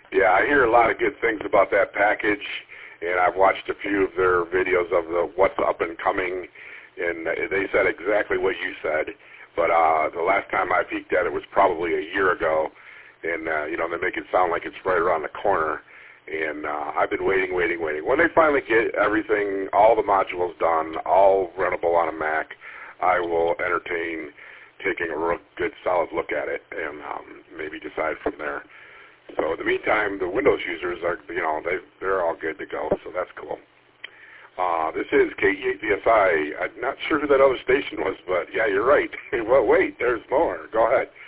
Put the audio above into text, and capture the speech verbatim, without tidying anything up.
Yeah, I hear a lot of good things about that package, and I've watched a few of their videos of the what's up and coming, and they said exactly what you said. But uh, the last time I peeked at it was probably a year ago, and uh, you know, they make it sound like it's right around the corner. And uh, I've been waiting, waiting, waiting. When they finally get everything, all the modules done, all runnable on a Mac, I will entertain taking a real good, solid look at it, and um, maybe decide from there. So in the meantime, the Windows users are, you know, they they're all good to go. So that's cool. Uh, this is K E eight V S I. I'm not sure who that other station was, but yeah, you're right. Well, wait, there's more. Go ahead.